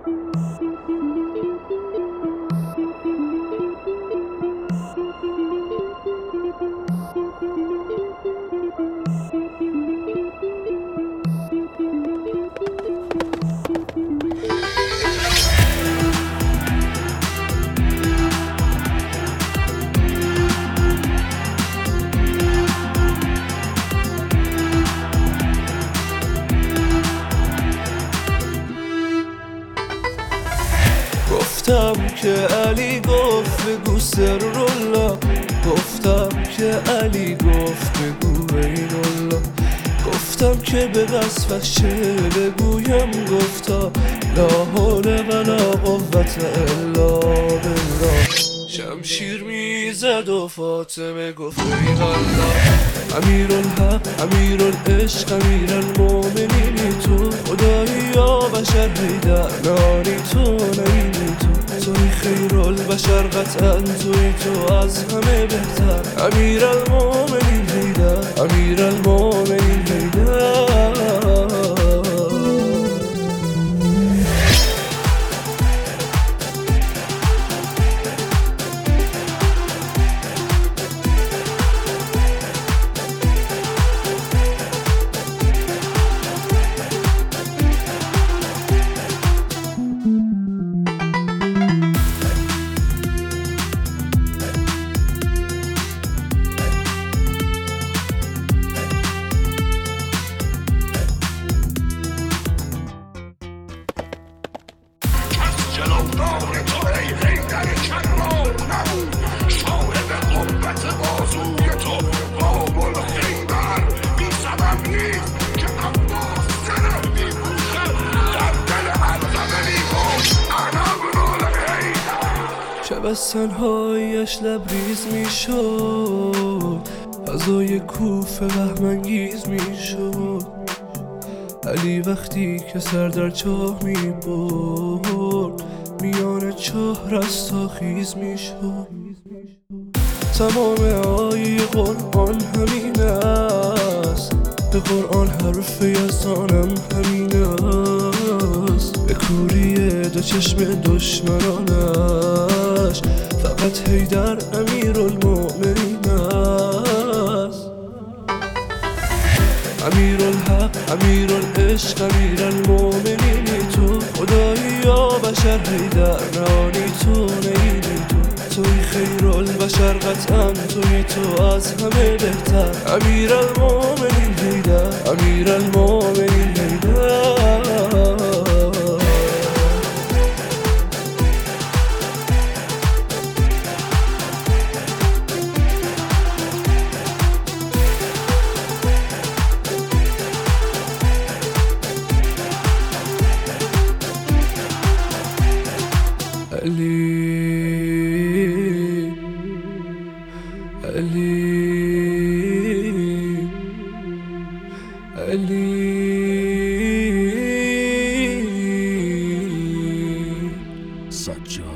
گفتم که علی گفت بگو سرالله، گفتم که علی گفت بگو عینالله، گفتم که به وصفش چه بگویم، گفتا لا حول ولا قوة الا بالله. شمشیر میزد و فاطمه گفت عینالله، امیرالحق امیرالعشق امیرالمؤمنینی تو، خدایی یا بشر حیدر نانی تو نبینی تو، توی خیرالبشر قطعا توی تو از همه بهتر، امیرالمؤمنین حیدر امیرالمؤمنین حیدر. جلودار تو ای حیدر کرار نبود، صاحب قوت بازوی تو باب الخیبر، بی سبب نیست که عباس زره میپوشه در دل هر زمینی بود انا ابن الحیدر. شب از تنهاییش لبریز میشد، فضای کوفه وهم‌انگیز میشد، علی وقتی که سر در چاه میبرد میان چاه رستاخیز میشد. تمام آیه قرآن همین است، به قرآن حرف یزدانم همین است، به کوری دو چشم دشمنانش فقط حیدر امیرالمؤمنین است. امیرالحق امیرالعشق امیرالمؤمنینی تو، خدایی یا بشر حیدر نانی تو نبینی تو، توی خیرالبشر قطعا توی تو از همه بهتر، امیرالمؤمنین حیدر امیرالمؤمنین حیدر. سجاد